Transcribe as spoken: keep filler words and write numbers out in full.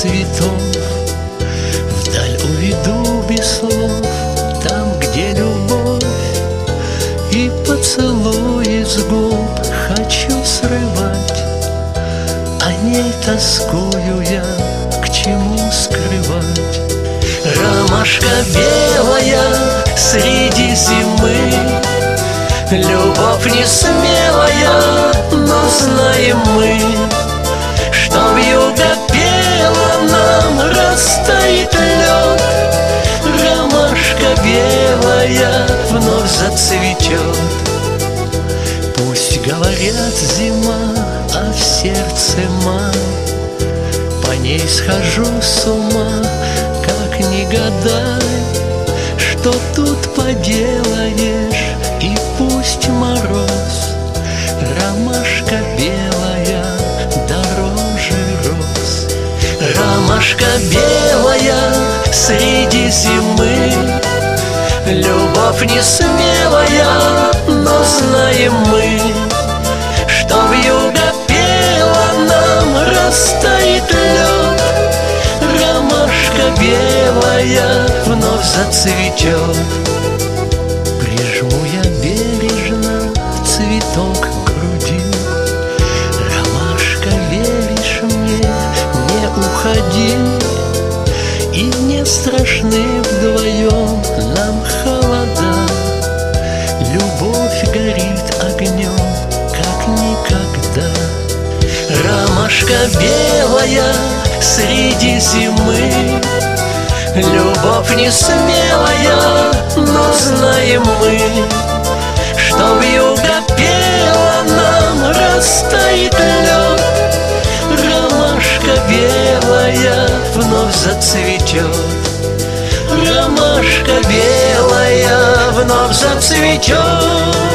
цветов. Вдаль уведу без слов, там, где любовь, и поцелуи с губ хочу срывать. О ней тоскую я, к чему скрывать. Ромашка белая среди зимы, любовь не смелая, но знаем мы, что вьюга пела нам, растает лед. Ромашка белая вновь зацветет. Пусть говорят зима, а в сердце май, по ней схожу с ума, как не гадай, что тут поделаешь, и пусть мороз. Ромашка белая дороже роз. Ромашка белая среди зимы, любовь не смелая, но знаем мы, что вьюга пела нам, растает лед. Ромашка белая вновь зацветет. Прижму я бережно цветок к груди. Ромашка, веришь мне, не уходи, и не страшны вдвоем нам холода. Любовь горит огнем, как никогда. Ромашка белая среди зимы, любовь не смелая, но знаем мы, что вьюга пела нам, растает лед. Ромашка белая вновь зацветет. Ромашка белая вновь зацветет.